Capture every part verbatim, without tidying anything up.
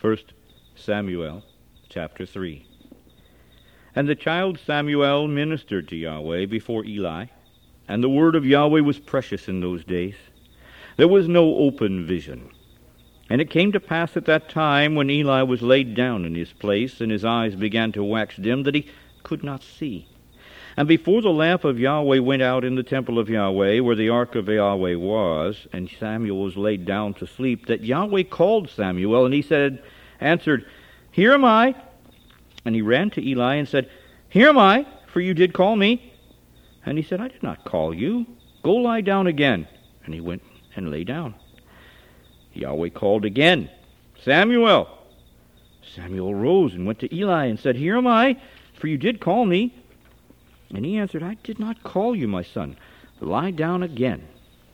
First Samuel chapter three. And the child Samuel ministered to Yahweh before Eli, and the word of Yahweh was precious in those days. There was no open vision. And it came to pass at that time, when Eli was laid down in his place, and his eyes began to wax dim, that he could not see. And before the lamp of Yahweh went out in the temple of Yahweh, where the ark of Yahweh was, and Samuel was laid down to sleep, that Yahweh called Samuel, and he said, answered, Here am I. And he ran to Eli and said, Here am I, for you did call me. And he said, I did not call you. Go lie down again. And he went and lay down. Yahweh called again, Samuel. Samuel rose and went to Eli and said, Here am I, for you did call me. And he answered, I did not call you, my son. Lie down again.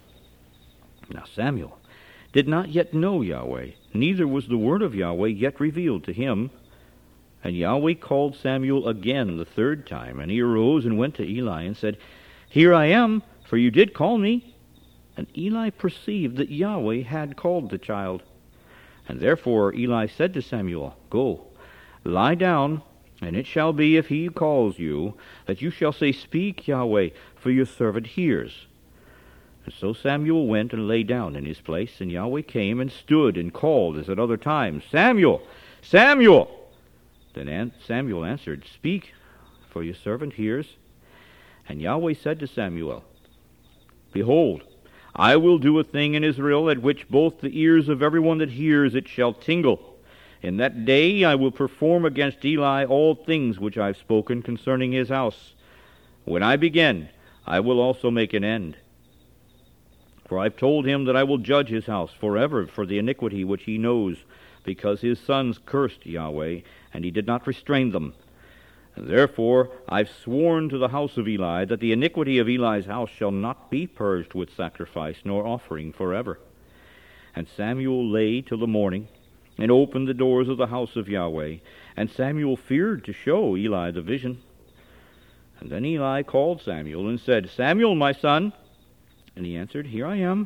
Now Samuel did not yet know Yahweh, neither was the word of Yahweh yet revealed to him. And Yahweh called Samuel again the third time, and he arose and went to Eli and said, Here I am, for you did call me. And Eli perceived that Yahweh had called the child. And therefore Eli said to Samuel, Go, lie down, and it shall be, if he calls you, that you shall say, Speak, Yahweh, for your servant hears. And so Samuel went and lay down in his place, and Yahweh came and stood and called as at other times, Samuel, Samuel! Then Samuel answered, Speak, for your servant hears. And Yahweh said to Samuel, Behold, I will do a thing in Israel, at which both the ears of everyone that hears it shall tingle. In that day I will perform against Eli all things which I have spoken concerning his house. When I begin, I will also make an end. For I have told him that I will judge his house forever for the iniquity which he knows, because his sons cursed Yahweh, and he did not restrain them. And therefore I have sworn to the house of Eli that the iniquity of Eli's house shall not be purged with sacrifice nor offering forever. And Samuel lay till the morning, and opened the doors of the house of Yahweh. And Samuel feared to show Eli the vision. And then Eli called Samuel and said, Samuel, my son. And he answered, Here I am.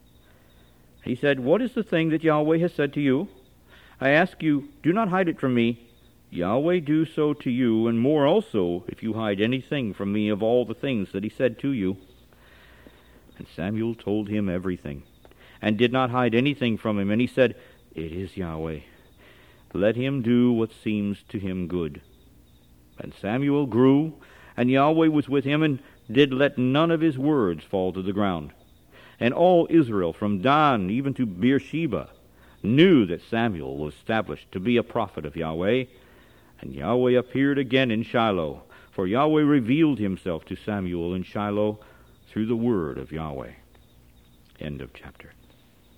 He said, What is the thing that Yahweh has said to you? I ask you, do not hide it from me. Yahweh do so to you, and more also, if you hide anything from me of all the things that he said to you. And Samuel told him everything, and did not hide anything from him. And he said, It is Yahweh. Let him do what seems to him good. And Samuel grew, and Yahweh was with him, and did let none of his words fall to the ground. And all Israel, from Dan even to Beersheba, knew that Samuel was established to be a prophet of Yahweh. And Yahweh appeared again in Shiloh, for Yahweh revealed himself to Samuel in Shiloh through the word of Yahweh. End of chapter.